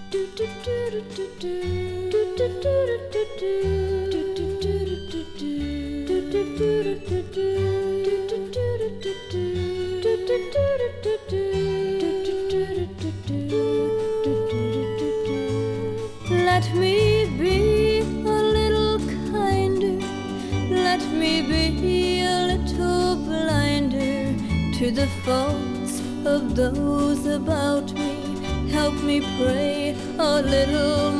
Let me be a little kinder. Let me be a little blinder to the faults of those about me. Help me pray a little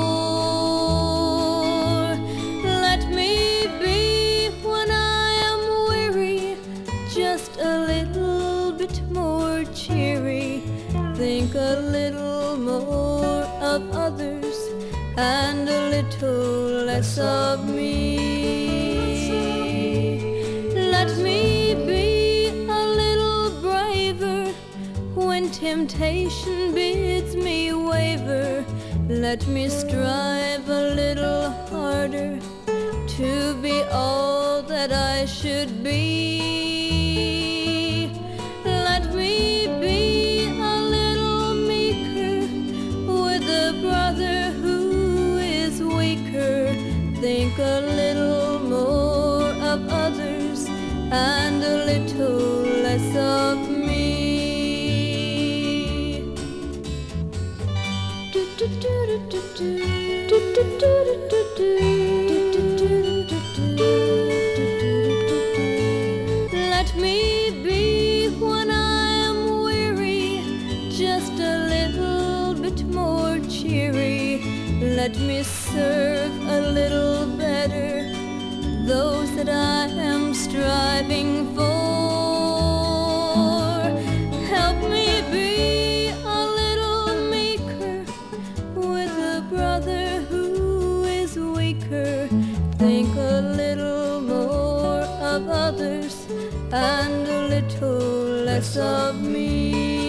more. Let me be, when I am weary, just a little bit more cheery. Think a little more of others and a little less of me. Let me be a little braver when temptation bids me waver. Let me strive a little harder to be all that I should be. Let me be a little meeker with a brother who is weaker. Think a little more of others and a little less of me. Let me be, when I am weary, just a little bit more cheery. Let me serve a little better those that I am striving for. Help me be a little meeker with a brother who is weaker. Think a little more of others and a little less of me.